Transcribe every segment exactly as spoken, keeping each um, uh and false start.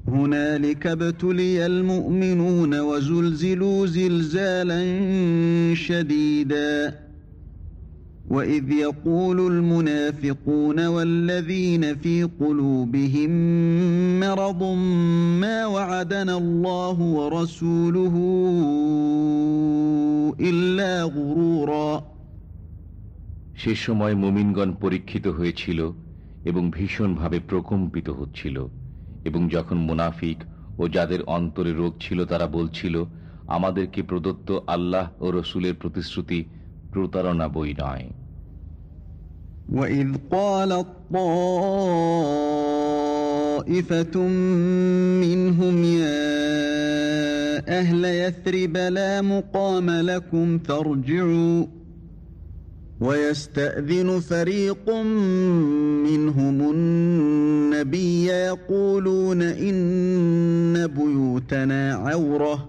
হুনালিকা ইবতুলিয়াল মুমিনুনা ওয়া যুলজিলু জিলজালান শাদীদা وَإِذْ يَقُولُ الْمُنَافِقُونَ وَالَّذِينَ فِي قُلُوبِهِم مَّرَضٌ مَّا وَعَدَنَا اللَّهُ وَرَسُولُهُ إِلَّا غُرُورًا। সে সময় মুমিনগণ পরীক্ষিত হয়েছিল এবং ভীষণভাবে প্রকম্পিত হচ্ছিল, এবং যখন মুনাফিক ও যাদের অন্তরে রোগ ছিল তারা বলছিল, আমাদেরকে প্রদত্ত আল্লাহ ও রসুলের প্রতিশ্রুতি প্রতারণা বই নয়। وَإِذْ قَالَتْ طَائِفَةٌ مِّنْهُمْ يَا أَهْلَ يَثْرِبَ لَا مُقَامَ لَكُمْ فَارْجِعُوا وَيَسْتَأْذِنُ فَرِيقٌ مِّنْهُمُ النَّبِيَّ يَقُولُونَ إِنَّ بُيُوتَنَا عَوْرَةٌ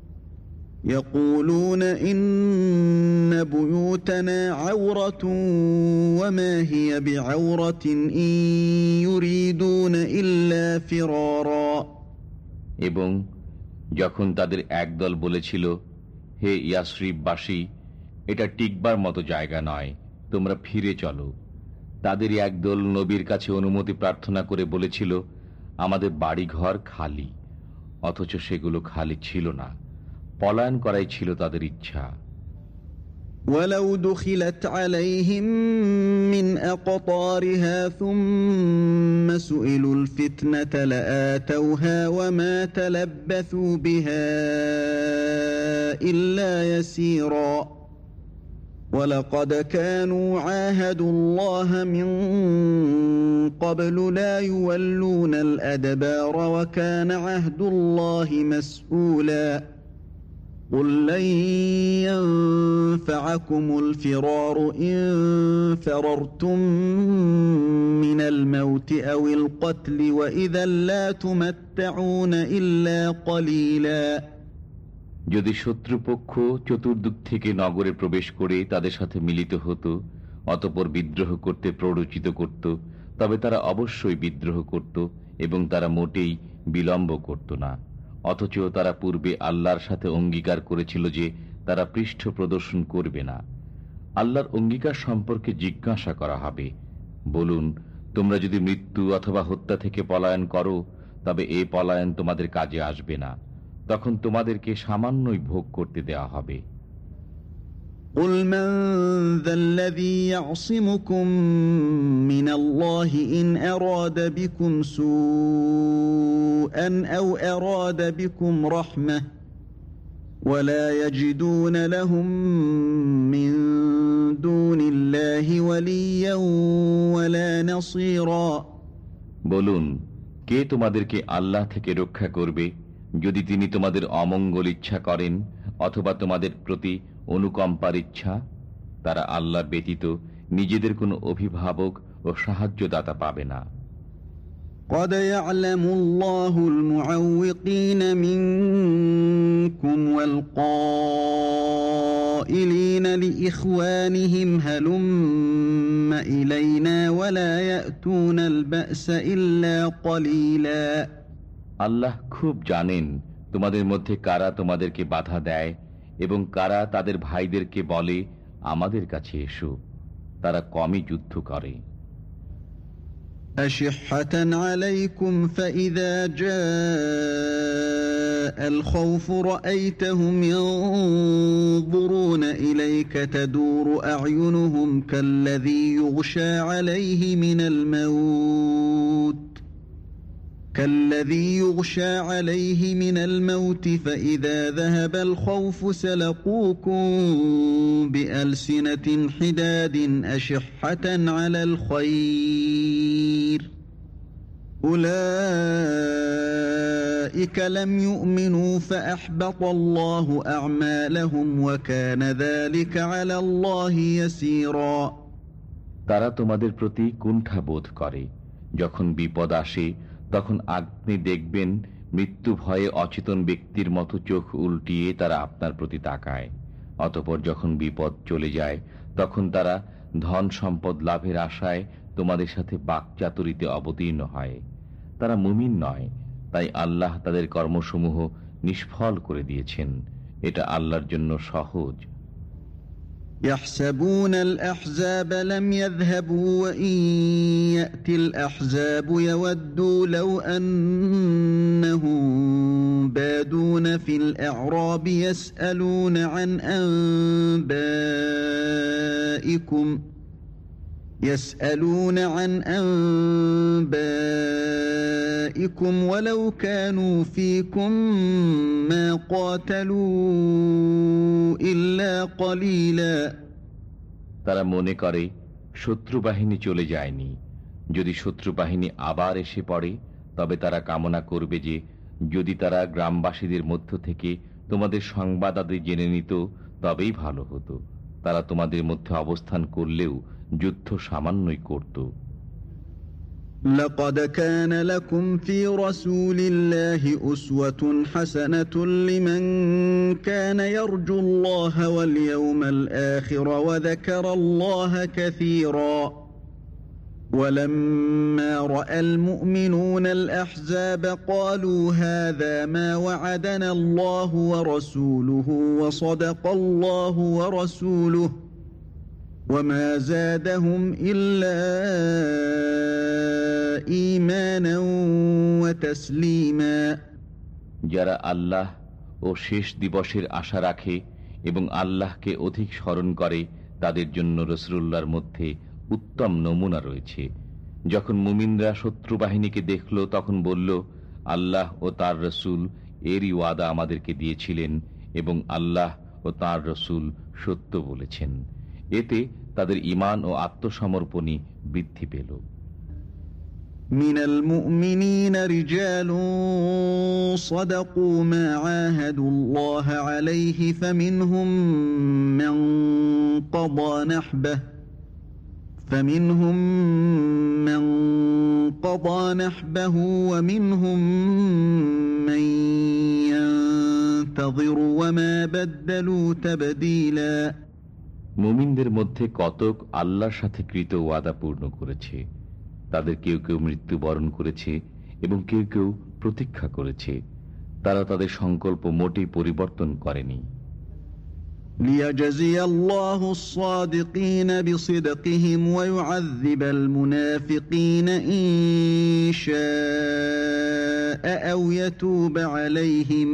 يقولون إن بيوتنا عورة وما هي بعورة إن يريدون إلا فرارا। এবং যখন তাদের একদল বলেছিল, হে ইয়াসরিববাসী, এটা টিকবার মতো জায়গা নয়, তোমরা ফিরে চলো, তাদেরই একদল নবীর কাছে অনুমতি প্রার্থনা করে বলেছিল, আমাদের বাড়িঘর খালি, অথচ সেগুলো খালি ছিল না, পলায়ন করাই ছিল তাদের ইচ্ছা। ওয়ালাউ দুখিলাত আলাইহিম মিন আকতারিহা সুম্মা সুইলুল ফিতনাতা লাআতাউহা ওয়া মা তালাব্বাসু বিহা ইল্লা ইয়াসীরা ওয়ালাকাদ কানু আহাদুল্লাহ মিন ক্বাবলু লা ইউওয়াল্লুনাল আদবারা ওয়া কানা আহদুল্লাহি মাসউলা قل لن ينفعكم الفرار إن فررتم من الموت أو القتل وإذا لا تمتعون إلا قليلا। যদি শত্রুপক্ষ চতুর্দিক থেকে নগরে প্রবেশ করে তাদের সাথে মিলিত হতো, অতঃপর বিদ্রোহ করতে প্ররোচিত করত, তবে তারা অবশ্যই বিদ্রোহ করত এবং তারা মোটেই বিলম্ব করত না, অথচ তারা পূর্বে আল্লাহর সাথে অঙ্গীকার করেছিল যে তারা পৃষ্ঠ প্রদর্শন করবে না। আল্লাহর অঙ্গীকার সম্পর্কে জিজ্ঞাসা করা হবে, বলুন, তোমরা যদি মৃত্যু অথবা হত্যা থেকে পলায়ন করো তবে এই পলায়ন তোমাদের কাজে আসবে না, তখন তোমাদেরকে সামান্যই ভোগ করতে দেওয়া হবে। قُلْ مَنْ ذَا الَّذِي يَعْصِمُكُمْ مِنَ اللَّهِ إِنْ أَرَادَ بِكُمْ سُوءًا أَوْ أَرَادَ بِكُمْ رَحْمَةً وَلَا يَجِدُونَ لَهُمْ مِنْ دُونِ اللَّهِ وَلِيًّا وَلَا نَصِيرًا। বলুন, কে তোমাদেরকে আল্লাহ থেকে রক্ষা করবে যদি তিনি তোমাদের অমঙ্গল ইচ্ছা করেন অথবা তোমাদের প্রতি অনুকম্পার ইচ্ছা? তারা আল্লাহ ব্যতীত নিজেদের কোনো অভিভাবক ও সাহায্যদাতা পাবে না। قد يعلم الله المعوقين منكم والقائلين لإخوانهم هلم إلينا ولا يأتون البأس إلا قليلا। আল্লাহ খুব জানেন তোমাদের মধ্যে কারা তোমাদেরকে বাধা দেয় এবং কারা তাদের ভাইদেরকে বলে, আমাদের কাছে এসো, তারা কমই যুদ্ধ করে। أشحة عليكم فإذا جاء الخوف رأيتهم ينظرون إليك تدور أعينهم كالذي يغشى عليه من الموت كالذي يغشى عليه من الموت فإذا ذهب الخوف سلقوكم بألسنة حداد أشحة على الخير أولئك لم يؤمنوا فأحبط الله أعمالهم وكان ذلك على الله يسيرا। তারা তোমাদের প্রতি কুণ্ঠা বোধ করে, যখন বিপদ আসে তখন আপনি দেখবেন মৃত্যু ভয়ে অচেতন ব্যক্তির মতো চোখ উল্টিয়ে তারা আপনার প্রতি তাকায়। অতঃপর যখন বিপদ চলে যায় তখন তারা ধন সম্পদ লাভের আশায় তোমাদের সাথে বাকচাতুরিতে অবতীর্ণ হয়। তারা মুমিন নয়, তাই আল্লাহ তাদের কর্মসমূহ নিষ্ফল করে দিয়েছেন। এটা আল্লাহর জন্য সহজ। يحسبون الأحزاب لم يذهبوا وإن يأتي الأحزاب يودوا لو أنهم بادون في الأعراب يسألون عن أنبائكم يسألون عن أنبائكم ولو كانوا فيكم ما قاتلوا إلا قليلا। তারা মনে করে শত্রু বাহিনী চলে যায়নি। যদি শত্রু বাহিনী আবার এসে পড়ে তবে তারা কামনা করবে যে যদি তারা গ্রামবাসীদের মধ্য থেকে তোমাদের সংবাদ আদি জেনে নিত তবেই ভালো হতো। তারা তোমাদের মধ্যে অবস্থান করলেও যুদ্ধ সামান্যই করত। لقد كان لكم في رسول الله أسوة حسنة لمن كان يرجو الله واليوم الآخر وذكر الله كثيرا ولما رأى المؤمنون الأحزاب قالوا هذا ما وعدنا الله ورسوله وصدق الله ورسوله وما زادهم إلا إيمانا وتسليما। যারা আল্লাহ ও শেষ দিবসের আশা রাখে এবং আল্লাহকে অধিক স্মরণ করে তাদের জন্য রাসূলুল্লাহর মধ্যে উত্তম নমুনা রয়েছে। যখন মুমিনরা শত্রু বাহিনীকে দেখল তখন বলল, আল্লাহ ও তার রাসূল এরই ওয়াদা আমাদেরকে দিয়েছিলেন এবং আল্লাহ ও তার রাসূল সত্য বলেছেন। এতে তাদের ঈমান ও আত্মসমর্পণই বৃদ্ধি পেল। মিনাল মুমিনিনা রিজালুন সাদাকু মা আহাদুল্লাহ আলাইহি ফামিনহুম মান ক্বাদা নাহবাহু فمنهم من قضى نحبه ومنهم من ينتظر وما بدلوا تبديلا। মুমিনদের মধ্যে কতক আল্লাহর সাথে কৃত ওয়াদা পূর্ণ করেছে। তাদের কেউ কেউ মৃত্যুবরণ করেছে এবং কেউ কেউ প্রতীক্ষা করেছে। তারা তাদের সংকল্প মোটেই পরিবর্তন করেনি। ليجزي الله الصادقين بصدقهم ويعذب المنافقين إن شاء أو يتوب عليهم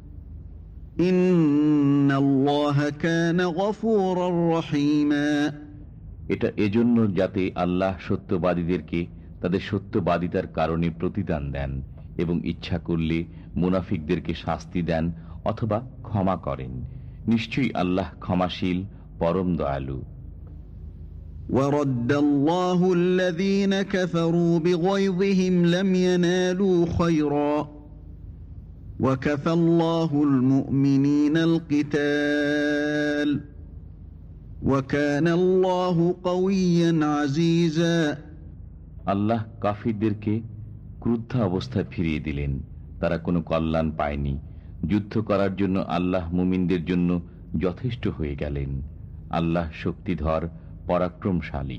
إن الله كان غفورا رحيما। এটা এজন্য যাতে আল্লাহ সত্যবাদীদেরকে তাদের সত্যবাদিতার কারণে প্রতিদান দেন এবং ইচ্ছা করলে মুনাফিকদেরকে শাস্তি দেন অথবা ক্ষমা করেন। নিশ্চয়ই আল্লাহ ক্ষমাশীল, পরম দয়ালু। وَرَدَّ اللَّهُ الَّذِينَ كَفَرُوا بِغَيْظِهِمْ لَمْ يَنَالُوا خَيْرًا وَكَفَى اللَّهُ الْمُؤْمِنِينَ الْقِتَالَ وَكَانَ اللَّهُ قَوِيًّا عَزِيزًا। আল্লাহ কাফিরদেরকে ক্রুদ্ধ অবস্থায় ফিরিয়ে দিলেন। তারা কোনো কল্যাণ পায়নি। যুদ্ধ করার জন্য আল্লাহ মুমিনদের জন্য যথেষ্ট হয়ে গেলেন। আল্লাহ শক্তিধর, পরাক্রমশালী।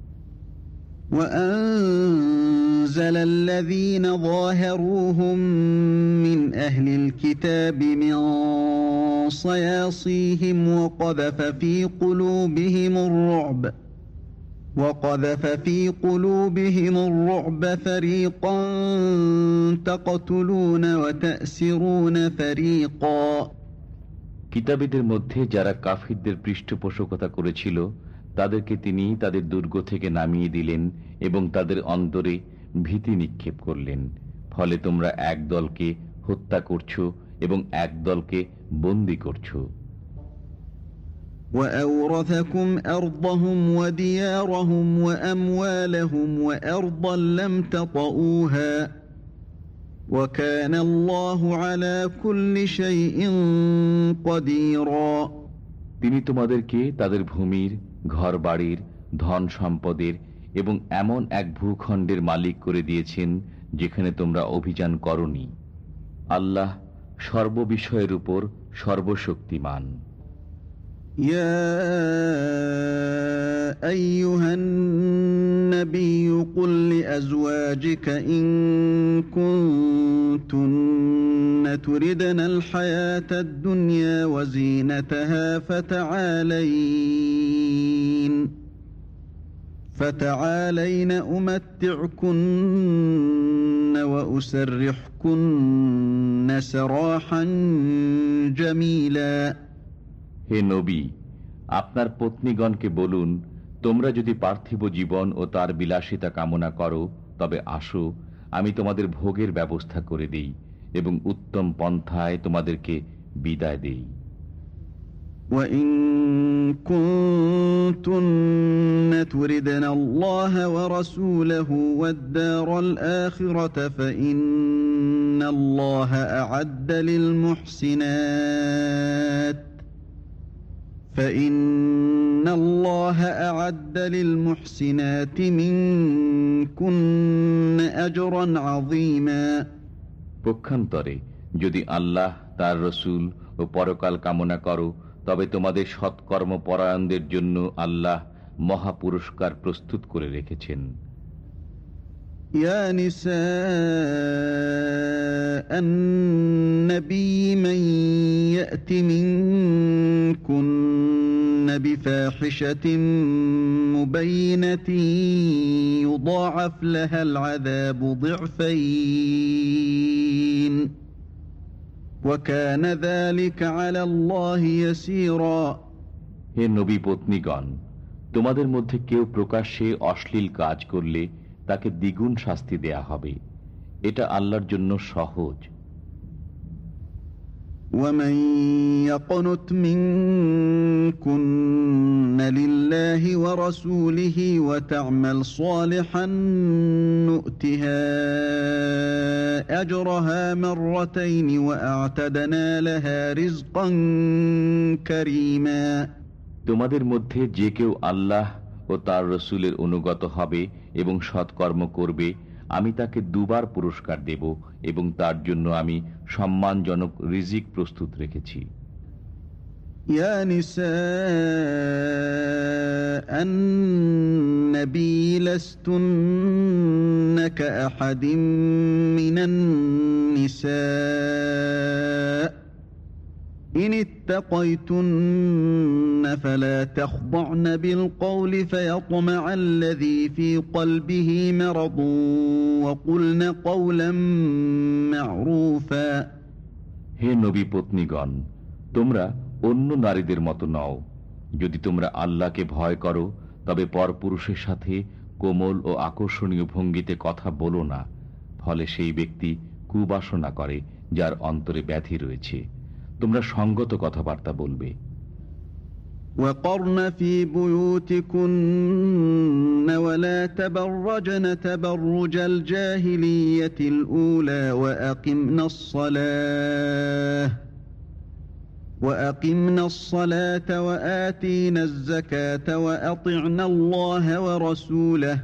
وَأَنزَلَ الَّذِينَ ظَاهَرُوهُم مِّنْ أَهْلِ الْكِتَابِ مِنْ صَيَاصِيهِمْ وَقَذَفَ فِي قُلُوبِهِمُ الرُّعْبَ وَقَذَفَ فِي قُلُوبِهِمُ الرُّعْبَ فَرِيقًا تَقْتُلُونَ وَتَأْسِرُونَ فَرِيقًا। কিতাবীদের মধ্যে যারা কাফিরদের পৃষ্ঠপোষকতা করেছিল তাদেরকে তিনি তাদের দুর্গ থেকে নামিয়ে দিলেন এবং তাদের অন্তরে ভীতি নিক্ষেপ করলেন। ফলে তোমরা এক দলকে হত্যা করছো এবং এক দলকে বন্দী করছো। وَأَوْرَثَكُمْ أَرْضَهُمْ وَدِيَارَهُمْ وَأَمْوَالَهُمْ وَأَرْضًا لَمْ تَطَئُوهَا وَكَانَ اللَّهُ عَلَى كُلِّ شَيْءٍ قَدِيرًا। তিনি তোমাদেরকে তাদের ভূমির, ঘরবাড়ির, ধন সম্পদের এবং এমন এক ভূখণ্ডের মালিক করে দিয়েছেন যেখানে তোমরা অভিযান করনি। আল্লাহ সর্ববিষয়ের উপর সর্বশক্তিমান। يا أيها النبي قل لأزواجك إن كنتن تردن الحياة الدنيا وزينتها فتعالين فتعالين أمتعكن وأسرحكن سراحا جميلا। হে নবী, আপনার পত্নীগণকে বলুন, তোমরা যদি পার্থিব জীবন ও তার বিলাসিতা কামনা করো তবে আসো, আমি তোমাদের ভোগের ব্যবস্থা করে দেই এবং উত্তম পন্থায় তোমাদেরকে বিদায় দেই। وَإِن كُنتُنَّ تُرِدْنَ اللَّهَ وَرَسُولَهُ وَالدَّارَ الْآخِرَةَ فَإِنَّ اللَّهَ أَعَدَّ لِلْمُحْسِنَاتِ فَإِنَّ اللَّهَ أَعَدَّ لِلْمُحْسِنَاتِ مِنكُنَّ أَجْرًا عَظِيمًا। পক্ষান্তরে যদি আল্লাহ, তার রসুল ও পরকাল কামনা করো তবে তোমাদের সৎকর্ম পরায়ণদের জন্য আল্লাহ মহা পুরস্কার প্রস্তুত করে রেখেছেন। ইয়া নিসাআন নবী মান ইয়াতি মিনকুন্না বিফাহিশাতিন মুবাইনাতিন ইউদাআফ লাহাল আযাবু দি'ফাইন ওয়া কানা যালিকা আলাল্লাহি ইয়াসীরা। হে নবী পত্নীগণ, তোমাদের মধ্যে কেউ প্রকাশ্যে অশ্লীল কাজ করলে তাকে দ্বিগুণ শাস্তি দেয়া হবে, এটা আল্লাহর জন্য সহজ। وَمَن يَقْنُتْ مِنكُنَّ لِلَّهِ وَرَسُولِهِ وَتَعْمَلْ صَالِحًا نُؤْتِهَا أَجْرَهَا مَرَّتَيْنِ وَأَعْتَدْنَا لَهَا رِزْقًا كَرِيمًا। তোমাদের মধ্যে যে কেউ আল্লাহ ও তার রসুলের অনুগত হবে এবং সৎকর্ম করবে, আমি তাকে দুবার পুরস্কার দেব এবং তার জন্য আমি সম্মানজনক রিজিক প্রস্তুত রেখেছি। ইয়া নিসাআন নবী লাস্তুন্না কাআহাদিম মিনান নিসা ইন ইত্তাকাইতুন্না ফালা তাখদা'না বিল কওলি ফায়াতমা'আল্লাযী ফী কলবিহি মারাদুন ওয়া কুলনা কওলাম মা'রুফা। হে নবী পত্নীগণ, তোমরা অন্য নারীদের মতো নও। যদি তোমরা আল্লাহকে ভয় করো তবে পরপুরুষের সাথে কোমল ও আকর্ষণীয় ভঙ্গিতে কথা বলো না, ফলে সেই ব্যক্তি কুবাসনা করে যার অন্তরে ব্যাধি রয়েছে। তোমরা সঙ্গত কথাবার্তা বলবে। وَقَرْنَ فِي بُيُوتِكُنَّ وَلَا تَبَرَّجْنَ تَبَرُّجَ الْجَاهِلِيَّةِ الْأُولَى وَأَقِمْنَ الصَّلَاةَ وَأَقِمْنَ الصَّلَاةَ وَآتِينَ الزَّكَاةَ وَأَطِعْنَ اللَّهَ وَرَسُولَهُ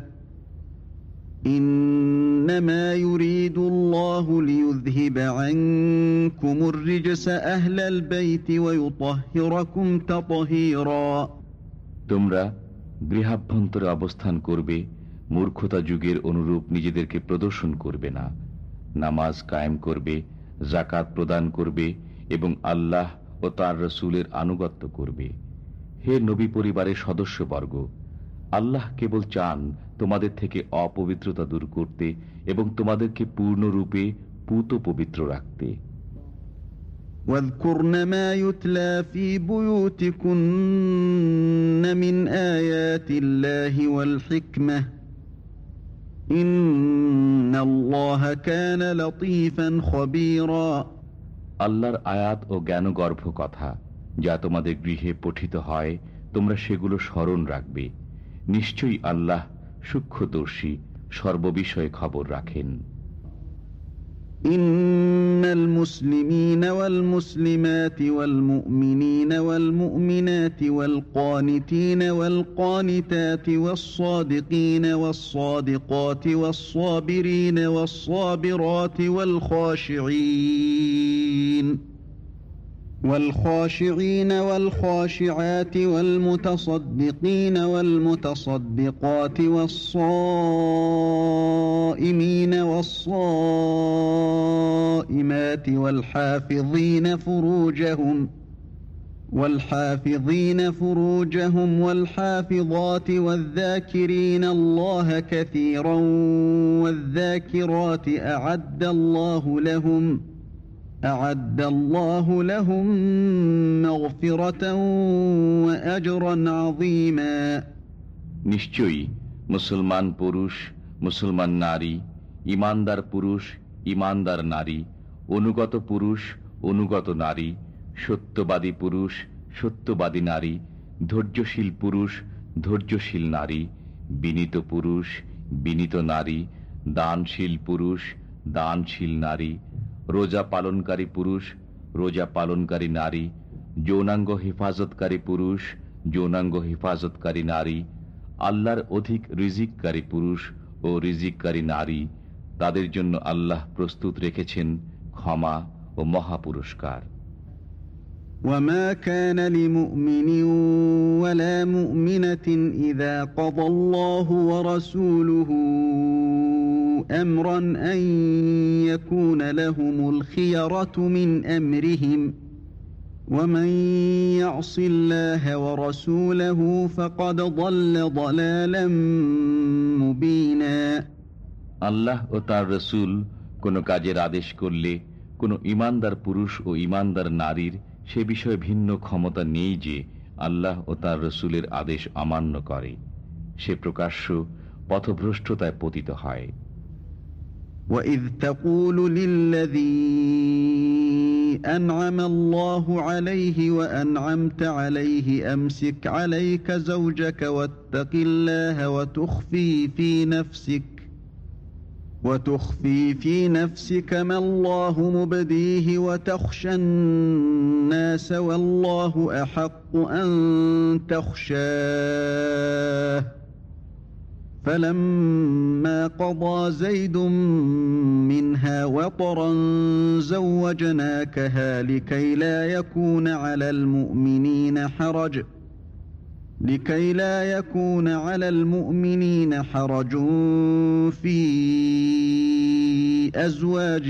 إِنَّمَا يُرِيدُ اللَّهُ لِيُذْهِبَ عَنكُمُ الرِّجْسَ أَهْلَ الْبَيْتِ وَيُطَهِّرَكُمْ تَطْهِيرًا। তোমরা গৃহাভ্যন্তরে অবস্থান করবে, মূর্খতা যুগের অনুরূপ নিজেদেরকে প্রদর্শন করবে না, নামাজ কায়েম করবে, যাকাত প্রদান করবে এবং আল্লাহ ও তার রসুলের আনুগত্য করবে। হে নবী পরিবারের সদস্যবর্গ, আল্লাহ কেবল চান তোমাদের থেকে অপবিত্রতা দূর করতে এবং তোমাদেরকে পূর্ণরূপে পূত পবিত্র রাখতে। واذكرن ما يتلى في بيوتكن من آيات الله والحكمة إن الله كان لطيفا خبيرا। আল্লাহর আয়াত ও জ্ঞানগর্ভ কথা যা তোমাদের গৃহে পঠিত হয়, তোমরা সেগুলো স্মরণ রাখবে। নিশ্চয়ই আল্লাহ সূক্ষ্মদর্শী, সর্ববিষয়ে খবর রাখেন। ইন্নাল মুসলিমিনা ওয়াল মুসলিমাতি ওয়াল মুমিনিনা ওয়াল মুমিনাতি ওয়াল কানিতিনা ওয়াল কানিতাতি ওয়াস সাদিকিনা ওয়াস সাদিকাতি ওয়াস সাবিরিনা ওয়াস সাবিরাতি ওয়াল খাশিঈন والخاشعين والخاشعات والمتصدقين والمتصدقات والصائمين والصائمات والحافظين فروجهم والحافظين فروجهم والحافظات والذاكرين الله كثيرا والذاكرات أعد الله لهم أعد الله لهم مغفرة وأجرا عظيما নিশ্চয়ই মুসলমান পুরুষ মুসলমান নারী, ঈমানদার পুরুষ ঈমানদার নারী, অনুগত পুরুষ অনুগত নারী, সত্যবাদী পুরুষ সত্যবাদী নারী, ধৈর্যশীল পুরুষ ধৈর্যশীল নারী, বিনীত পুরুষ বিনীত নারী, দানশীল পুরুষ দানশীল নারী, রোজা পালনকারী পুরুষ রোজা পালনকারী নারী, যৌনাঙ্গ হেফাজতকারী পুরুষ যৌনাঙ্গ হেফাজতকারী নারী, আল্লাহর অধিক রিজিককারী পুরুষ ও রিজিককারী নারী, তাদের জন্য আল্লাহ প্রস্তুত রেখেছেন ক্ষমা ও মহাপুরস্কার। وما كان لمؤمن ولا مؤمنة إذا قضى الله ورسوله أمرا أن يكون لهم الخيرة من أمرهم ومن يعص الله ورسوله فقد ضل ضلالا مبينا। আল্লাহ ও তার রাসূল কোন কাজের আদেশ করলে কোন ঈমানদার পুরুষ ও ঈমানদার নারীর সে বিষয়ে ভিন্ন ক্ষমতা নেই যে আল্লাহ ও তার রাসূলের আদেশ অমান্য করে, সে প্রকাশ্য পথভ্রষ্টতায় পতিত হয়। وَإِذْ تَقُولُ لِلَّذِي أَنْعَمَ اللَّهُ عَلَيْهِ وَأَنْعَمْتَ عَلَيْهِ أَمْسِكْ عَلَيْكَ زَوْجَكَ وَاتَّقِ اللَّهَ وَتُخْفِي فِي نَفْسِكَ وتخفي في نفسك ما الله مبديه وتخشى الناس والله أحق أن تخشاه فلما قضى زيد منها وطرا زوجناكها لكي لا يكون على المؤمنين حرج لكي لا يكون على المؤمنين حرج في أزواج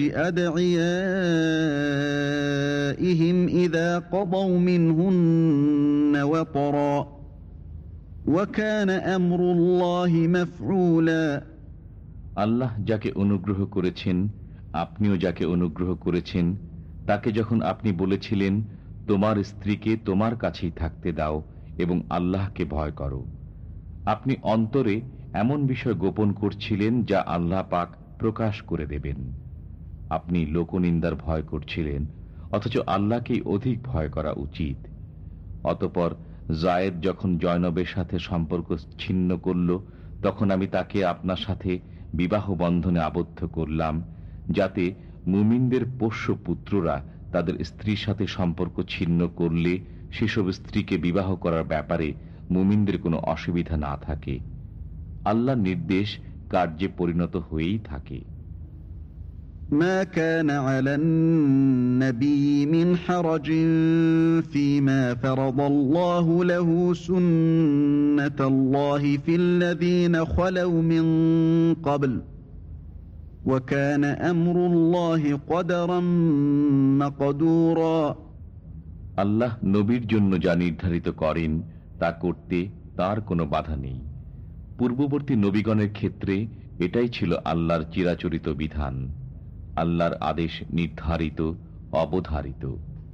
أدعيائهم إذا قضوا منهن وطرا وكان أمر الله مفعولا। আল্লাহ যাকে অনুগ্রহ করেছেন আপনিও যাকে অনুগ্রহ করেছেন তাকে যখন আপনি বলেছিলেন তোমার স্ত্রীকে তোমার কাছেই থাকতে দাও এবং আল্লাহকে ভয় করো, আপনি অন্তরে এমন বিষয় গোপন করছিলেন যা আল্লাহ পাক প্রকাশ করে দেবেন। আপনি লোকনিন্দার ভয় করছিলেন, অথচ আল্লাহকেই অধিক ভয় করা উচিত। অতঃপর জায়েদ যখন জয়নবের সাথে সম্পর্ক ছিন্ন করল তখন আমি তাকে আপনার সাথে বিবাহ বন্ধনে আবদ্ধ করলাম, যাতে মুমিনদের পোষ্য পুত্ররা তাদের স্ত্রীর সাথে সম্পর্ক ছিন্ন করলে সেসব স্ত্রীকে বিবাহ করার ব্যাপারে মুমিনদের কোনো অসুবিধা না থাকে। আল্লাহর নির্দেশ কার্যে পরিণত হয়েই থাকে। ما كان على النبي من حرج فيما فرض الله له سنة الله في الذين خلوا من قبل وكان أمر الله قدرا مقدورا। আল্লাহ নবীর জন্য যা নির্ধারিত করেন তা করতে তার কোনো বাধা নেই। পূর্ববর্তী নবীগণের ক্ষেত্রে এটাই ছিল আল্লাহর চিরাচরিত বিধান। আল্লাহর আদেশ নির্ধারিত অবধারিত।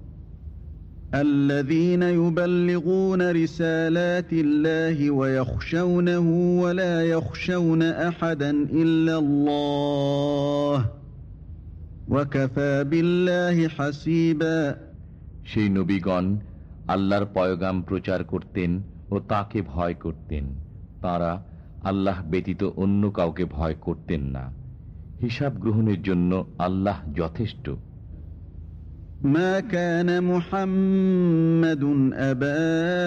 الذين يبلغون رسالات الله ويخشونه ولا يخشون أحدا إلا الله وكفى بالله حسيبا। সেই নবীগণ আল্লাহর পয়গাম প্রচার করতেন ও তাকে ভয় করতেন, তারা আল্লাহ ব্যতীত অন্য কাউকে ভয় করতেন না। হিসাব গ্রহণের জন্য আল্লাহ যথেষ্ট। মা কানা মুহাম্মাদুন আবা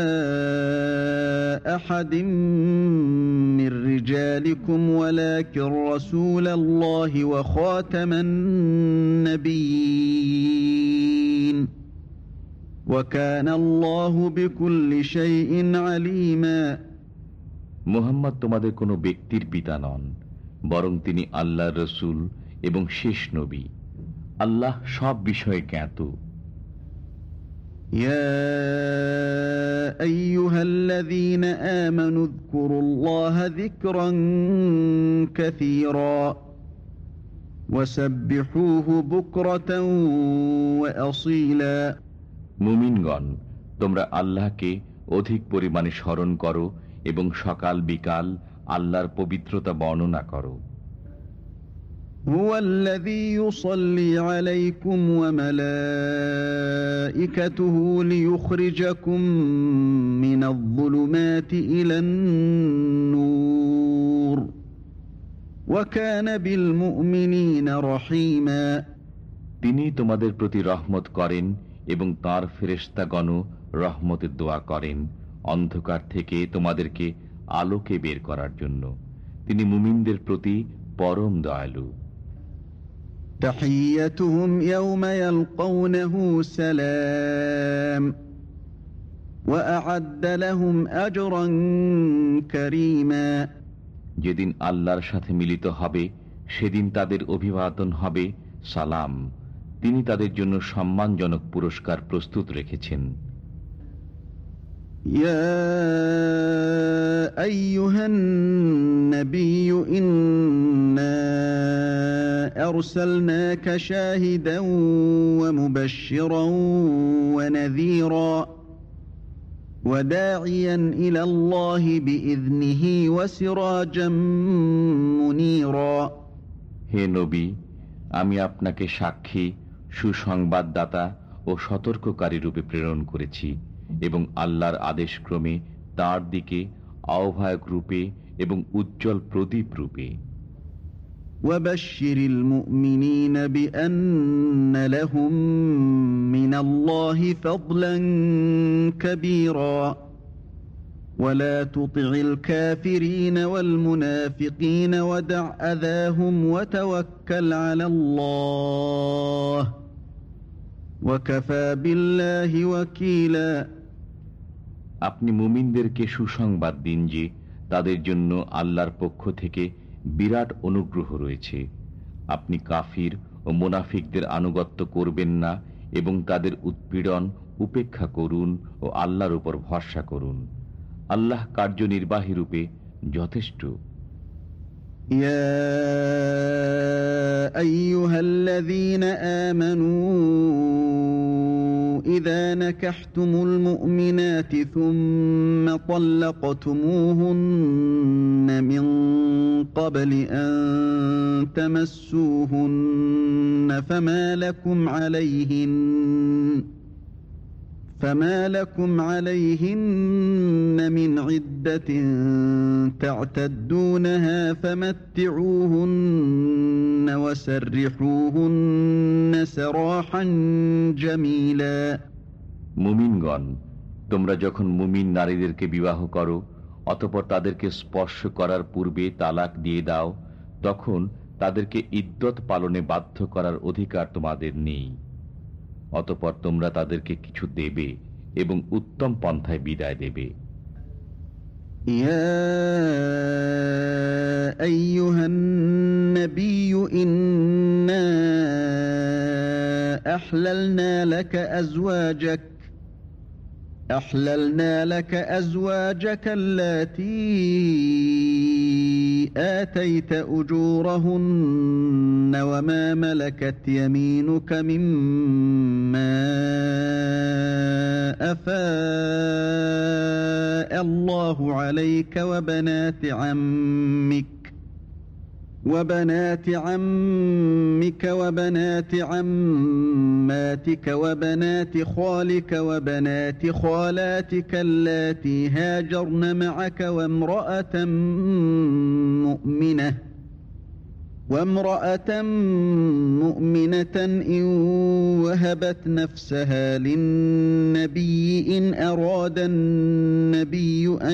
আহাদিম মির রিজালিকুম ওয়ালাকিন রাসূলুল্লাহি ওয়া খাতামান নাবিয়্যিন। وكان الله بكل شيء عليما মুহাম্মদ তোমাদের কোনো ব্যক্তির পিতা নন, বরং তিনি আল্লাহর রাসূল এবং শেষ নবী। আল্লাহ সব বিষয়ে জ্ঞাত। يا أيها الذين آمنوا اذكروا الله ذكرا كثيرا وسبحوه بكرة وأصيلا মুমিনগণ, তোমরা আল্লাহকে অধিক পরিমাণে স্মরণ করো এবং সকাল বিকাল আল্লাহর পবিত্রতা বর্ণনা করো। هو الذي يصلي عليكم وملائكته ليخرجكم من الظلمات إلى النور وكان بالمؤمنين رحيما তিনি তোমাদের প্রতি রহমত করেন এবং তাঁর ফেরেশতাগণ রহমতের দোয়া করেন অন্ধকার থেকে তোমাদেরকে আলোকে বের করার জন্য। তিনি মুমিনদের প্রতি পরম দয়ালু। تحيتهم يوم يلقونه سلام وأعد لهم أجرا كريما যেদিন আল্লাহর সাথে মিলিত হবে সেদিন তাদের অভিবাদন হবে সালাম। তিনি তাদের জন্য সম্মানজনক পুরস্কার প্রস্তুত রেখেছেন। يا أيها النبي إنا أرسلناك شاهدا ومبشرا ونذيرا وداعيا إلى الله بإذنه وسراجا منيرا হে নবী, আমি আপনাকে সাক্ষী, সুসংবাদদাতা ও সতর্ককারী রূপে প্রেরণ করেছি এবং আল্লাহর আদেশক্রমে তার দিকে আহ্বায়ক রূপে এবং উজ্জ্বল প্রদীপ রূপে। وبشر المؤمنين بأن لهم من الله فضلا كبيرا ولا تطع الكافرين والمنافقين ودع أذاهم وتوكل على الله وكفى بالله وكيلا আপনি মুমিনদেরকে সুসংবাদ দিন যে তাদের জন্য আল্লাহর পক্ষ থেকে বিরাট অনুগ্রহ রয়েছে। আপনি কাফির ও মুনাফিকদের আনুগত্য করবেন না এবং তাদের উৎপীড়ন উপেক্ষা করুন ও আল্লাহর উপর ভরসা করুন। আল্লাহ কার্যনির্বাহী রূপে যথেষ্ট। يا أيها الذين آمنوا إذا نكحتم المؤمنات ثم طلقتموهن من قبل أن تمسوهن فما لكم عليهن فما لكم عليهن من عدة تعتدونها فمتعوهن وسرحوهن سراحا جميلا মুমিনগণ, তোমরা যখন মুমিন নারীদেরকে বিবাহ করো অতঃপর তাদেরকে স্পর্শ করার পূর্বে তালাক দিয়ে দাও, তখন তাদেরকে ইদ্দত পালনে বাধ্য করার অধিকার তোমাদের নেই। অতঃপর তোমরা তাদেরকে কিছু দেবে এবং উত্তম পন্থায় বিদায় দেবে। ইয়া আইয়ুহান নবিয়্যু ইন্না আহলালনা লাকা আজওয়াজাক أحللنا لك أزواجك اللاتي آتيت أجورهن وما ملكت يمينك مما أفاء الله عليك وبنات عمك وبنات عمك وبنات عماتك وبنات خالك وبنات خالاتك اللاتي هاجرن معك وامرأة مؤمنة وامرأة مؤمنة إن وهبت نفسها للنبي إن أراد النبي أن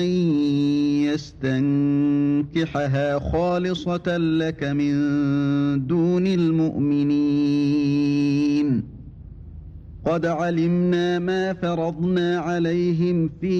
يستنكحها خالصة لك من دون المؤمنين قد علمنا ما فرضنا عليهم في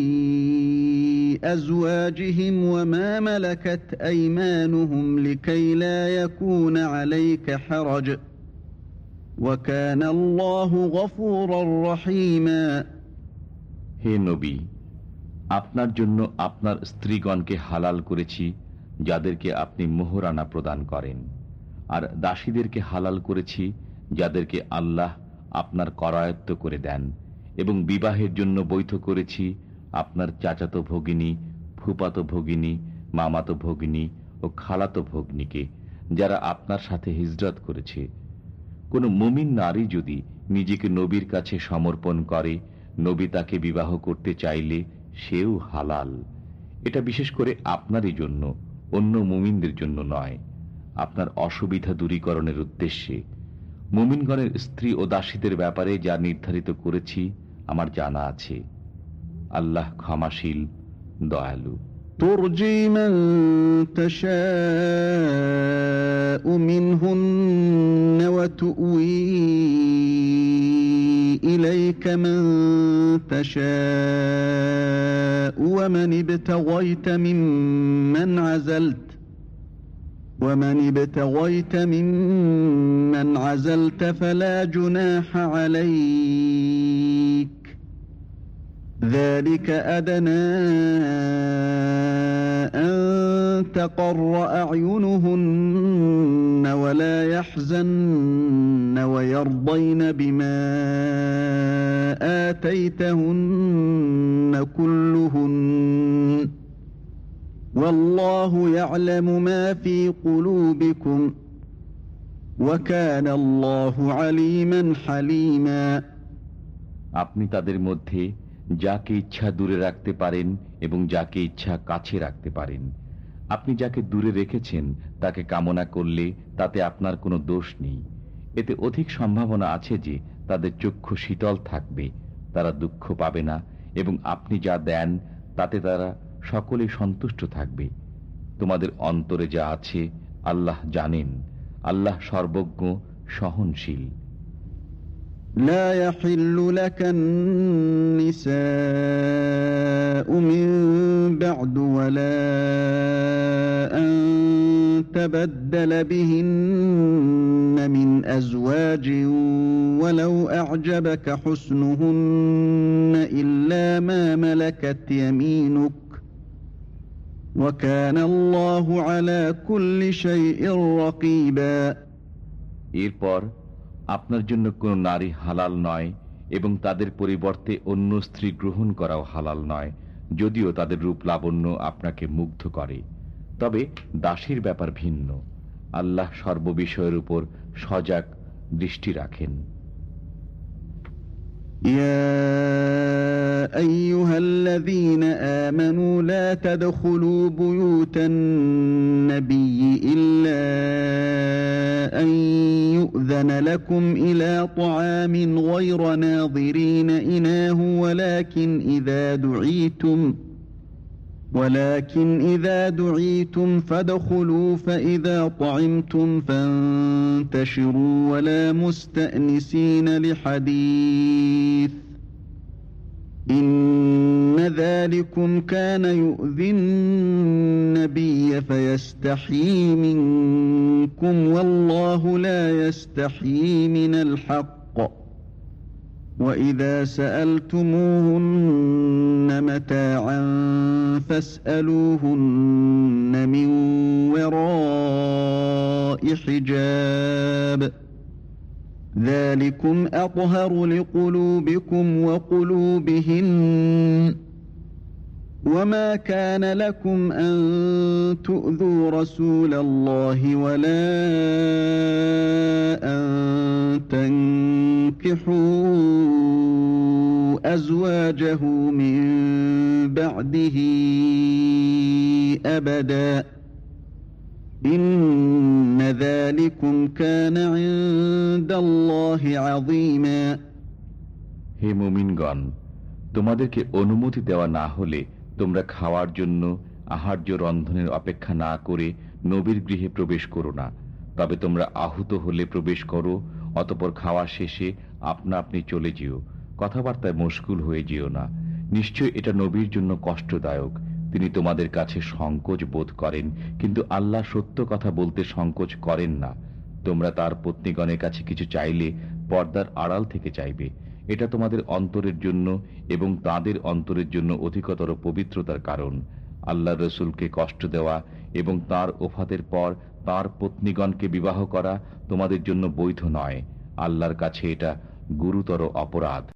أزواجهم وما ملكت أيمانهم لكي لا يكون عليك حرج وكان الله غفورا رحيما. হে নবী, আপনার জন্য আপনার স্ত্রীগণকে হালাল করেছি যাদেরকে আপনি মোহরানা প্রদান করেন, আর দাসীদেরকে হালাল করেছি যাদেরকে আল্লাহ আপনার করায়ত্ত করে দেন, এবং বিবাহের জন্য বৈধ করেছি আপনার চাচাতো ভগিনী, ফুপাতো ভগিনী, মামাতো ভগিনী ও খালাতো ভগ্নীকে, যারা আপনার সাথে হিজরত করেছে। কোন মুমিন নারী যদি নিজেকে নবীর কাছে সমর্পণ করে, নবী তাকে বিবাহ করতে চাইলে সেও হালাল। এটা বিশেষ করে আপনারই জন্য, অন্য মুমিনদের জন্য নয়, আপনার অসুবিধা দূরীকরণের উদ্দেশ্যে। মুমিনগণের স্ত্রী ও দাসীদের ব্যাপারে যা নির্ধারিত করেছি আমার জানা আছে। আল্লাহ ক্ষমাশীল, দয়ালু। ترجي من تشاء منهن وتؤوي إليك من تشاء ومن ابتغيت ممن عزلت ومن ابتغيت ممن عزلت فلا جناح عليك ذلك أدنى أن تقر أعينهن ولا يحزن ويرضين بما آتيتهن كلهن والله يعلم ما في قلوبكم وكان الله عليما حليما. আপনি তাদের মধ্যে যাকে ইচ্ছা দূরে রাখতে পারেন এবং যাকে ইচ্ছা কাছে রাখতে পারেন। আপনি যাকে দূরে রেখেছেন তাকে কামনা করলে তাতে আপনার কোনো দোষ নেই। এতে অধিক সম্ভাবনা আছে যে তাদের চক্ষু শীতল থাকবে, তারা দুঃখ পাবে না, এবং আপনি যা দেন তাতে তারা সকলে সন্তুষ্ট থাকবে। তোমাদের অন্তরে যা আছে আল্লাহ জানেন, আল্লাহ সর্বজ্ঞ, সহনশীল। لا يحل لك النساء من بعد ولا أن تبدل بهن من أزواج ولو أعجبك حسنهن إلا ما ملكت يمينك وكان الله على كل شيء رقيبا. এরপর আপনার জন্য কোন নারী হালাল নয় এবং তাদের পরিবর্তে অন্য স্ত্রী গ্রহণ করাও হালাল নয়, যদিও তাদের রূপ লাবণ্য আপনাকে মুগ্ধ করে। তবে দাসীর ব্যাপার ভিন্ন। আল্লাহ সর্ববিষয়ের উপর সজাগ দৃষ্টি রাখেন। يا أيها الذين آمنوا لا تدخلوا بيوت النبي إلا أن يؤذن لكم إلى طعام غير ناظرين إناه ولكن إذا دعيتم ولكن إذا دعيتم فادخلوا فإذا طعمتم فانتشروا ولا مستأنسين لحديث إن ذلكم كان يؤذي النبي فيستحيي منكم والله لا يستحيي من الحق وإذا سألتموهن متاعا فاسألوهن من وراء حجاب ذلكم أطهر لقلوبكم وقلوبهن وما كان لكم أن تؤذوا رسول الله ولا أن تنكحوا أزواجه من بعده أبدا إن ذلكم كان عند الله عظيما. হে মুমিনগণ, তোমাদেরকে অনুমতি দেওয়া না হলে তোমরা খাওয়ার জন্য আহার্য রন্ধনের অপেক্ষা না করে নবীর গৃহে প্রবেশ করো না। তবে তোমরা আহুত হলে প্রবেশ করো অতঃপর খাওয়া শেষে আপনা আপনি চলে যেও, কথাবার্তায় মশগুল হয়ে যেও না। নিশ্চয় এটা নবীর জন্য কষ্টদায়ক। তিনি তোমাদের কাছে সংকোচ বোধ করেন, কিন্তু আল্লাহ সত্য কথা বলতে সংকোচ করেন না। তোমরা তার পত্নীগণের কাছে কিছু চাইলে পর্দার আড়াল থেকে চাইবে। এটা তোমাদের অন্তরের জন্য এবং তাদের অন্তরের জন্য অধিকতর পবিত্রতার কারণ। আল্লাহ রসুলকে কষ্ট দেওয়া এবং তার ওফাতের পর তার পত্নীগণকে বিবাহ করা তোমাদের জন্য বৈধ নয়। আল্লাহর কাছে এটা গুরুতর অপরাধ।